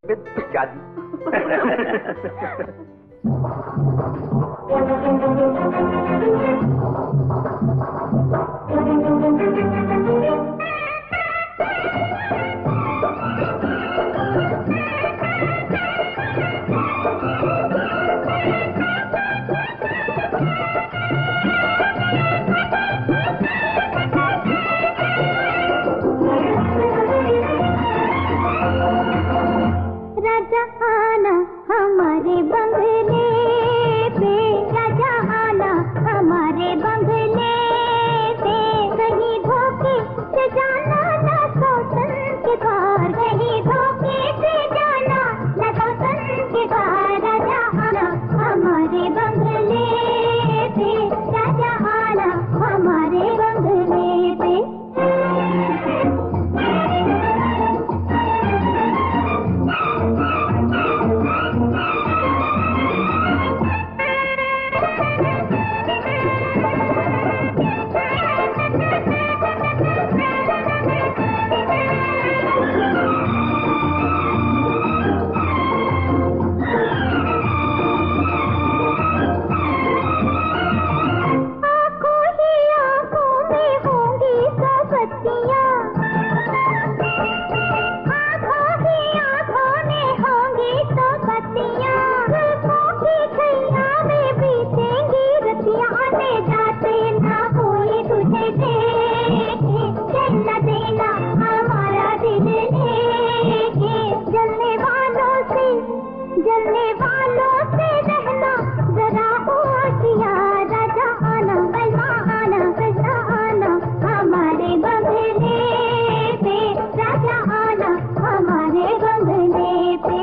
शादी। राजा आना हमारे बंगले पे, राजा आना हमारे बंगले पे, कहीं धोखे से जाना ना सौतन के बाहर, कहीं धोखे से जाना ना सौतन के बाहर, राजा आना हमारे बंगले पे, राजा आना हमारे बंगले पे। जलने वालों से रहना जरा होशियार, राजा आना बलवा आना सजना आना हमारे बंगले पे, राजा आना हमारे बंगले पे।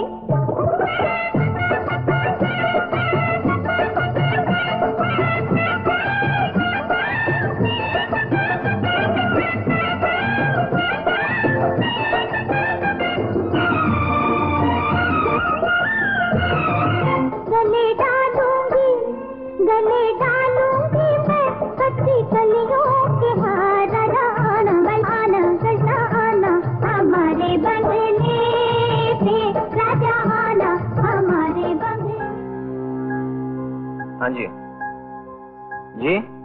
गले डालूंगी मैं कच्ची कलियों के हार, राजा आना बलवाना सजना आना हमारे बंगले पे, राजा आना हमारे बंगले। हाँ जी जी।